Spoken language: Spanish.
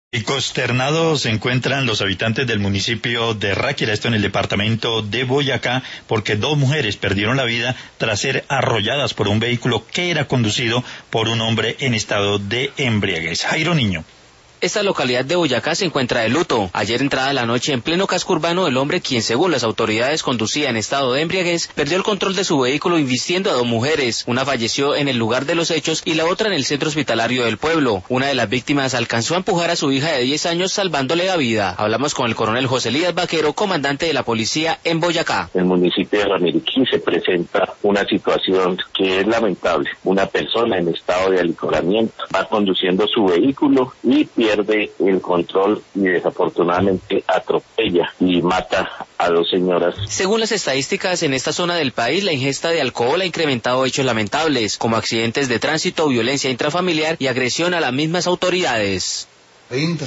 Y consternados se encuentran los habitantes del municipio de Ráquira, esto en el departamento de Boyacá, porque 2 mujeres perdieron la vida tras ser arrolladas por un vehículo que era conducido por un hombre en estado de embriaguez. Jairo Niño. Esta localidad de Boyacá se encuentra de luto. Ayer entrada la noche, en pleno casco urbano, el hombre, quien según las autoridades conducía en estado de embriaguez, perdió el control de su vehículo invistiendo a 2 mujeres. Una falleció en el lugar de los hechos y la otra en el centro hospitalario del pueblo. Una de las víctimas alcanzó a empujar a su hija de 10 años salvándole la vida. Hablamos con el coronel José Elías Vaquero, comandante de la policía en Boyacá. En el municipio de Ramiriquí se presenta una situación que es lamentable. Una persona en estado de alicoramiento va conduciendo su vehículo y pierde el control y desafortunadamente atropella y mata a 2 señoras. Según las estadísticas, en esta zona del país la ingesta de alcohol ha incrementado hechos lamentables, como accidentes de tránsito, violencia intrafamiliar y agresión a las mismas autoridades.